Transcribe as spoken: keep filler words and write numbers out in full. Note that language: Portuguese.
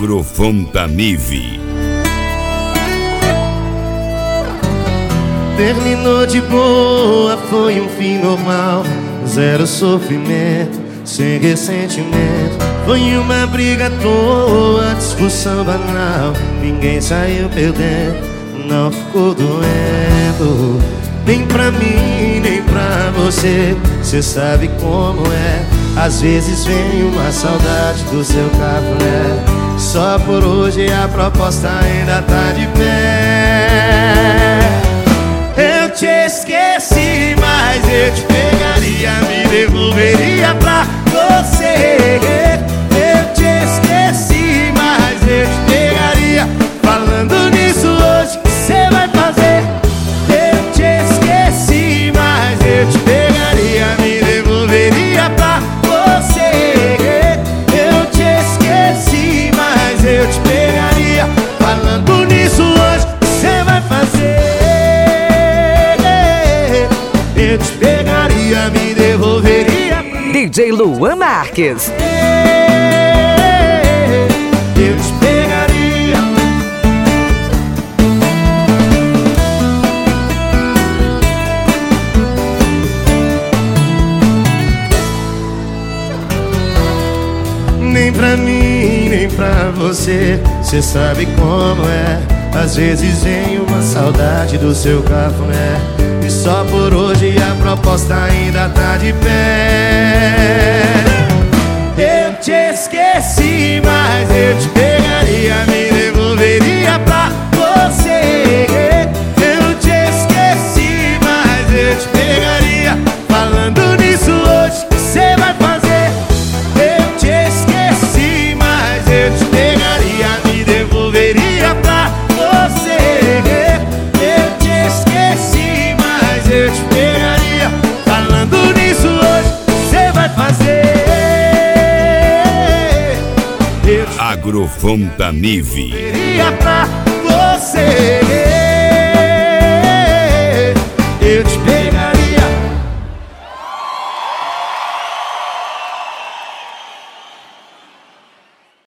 Agrofontanive. Terminou de boa, foi um fim normal. Zero sofrimento, sem ressentimento. Foi uma briga à toa, discussão banal. Ninguém saiu perdendo, não ficou doendo. Nem pra mim, nem pra você. Cê sabe como é. Às vezes vem uma saudade do seu cafuné. Só por hoje a proposta ainda tá de pé. Eu te esqueci, mas eu te pegaria, me devolveria pra você. Eu te esqueci, mas eu te pegaria. Falando nisso hoje, o que cê vai fazer? Eu te esqueci, mas eu te pegaria, me devolveria pra você. Eu te esqueci, mas eu te pegaria. Falando nisso hoje, o que cê vai fazer? Eu te pegaria, me devolveria. D J Luan Marques. Eu te pegaria. Nem pra mim, nem pra você. Cê sabe como é. Às vezes vem uma saudade do seu cafuné. E só por hoje a proposta ainda tá de pé. Eu te esqueci, mas eu te pegaria, me devolveria pra você. Eu te esqueci, mas eu te pegaria. Falando nisso hoje, o que cê vai fazer? Eu te esqueci, mas eu te pegaria, me devolveria pra você. Eu te esqueci, mas eu te pegaria. Falando nisso hoje, cê vai fazer? Eu te Agrofontanive. pegaria pra você.